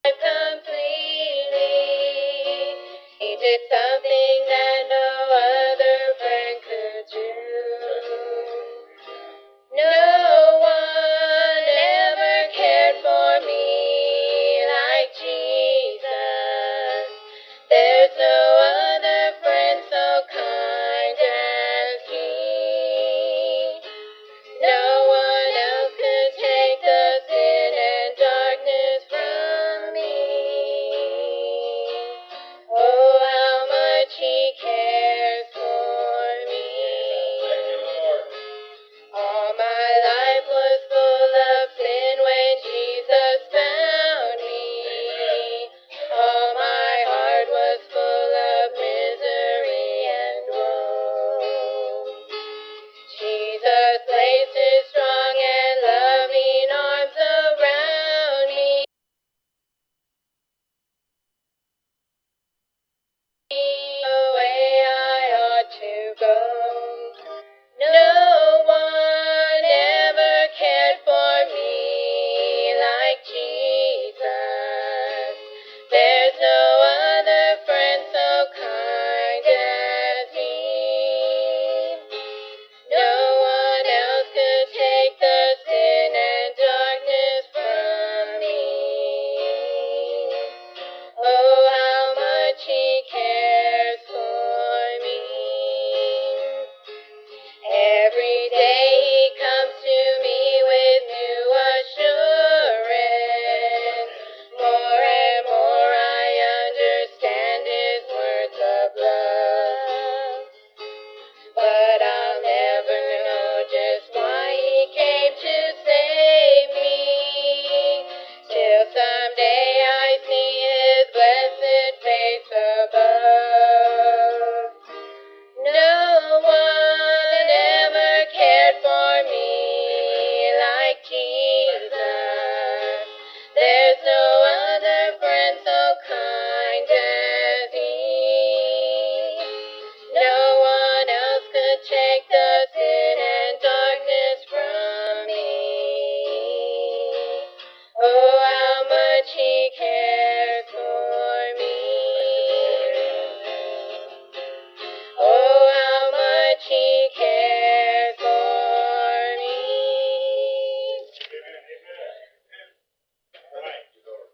completely. He did something that no other friend could do. No one ever cared for me like Jesus. There's no other friend so kind as He. No one else could take the sin and darkness from me. Oh, how much He cares for me. All my life was full of sin when Jesus found me. All my heart was full of misery and woe. Jesus placed His strong and loving arms around me. The way I ought to go. No one ever cared for me like Jesus. There's no other friend so kind as He. No one else could take the sin and darkness from me. Oh, how much He cares for me. Every day He comes to me with new assurance. More and more I understand His words of love. But I'll never know just why He came to save me. Till someday I see His blessed face above. No one ever cared for me like Jesus. There's no other friend so kind.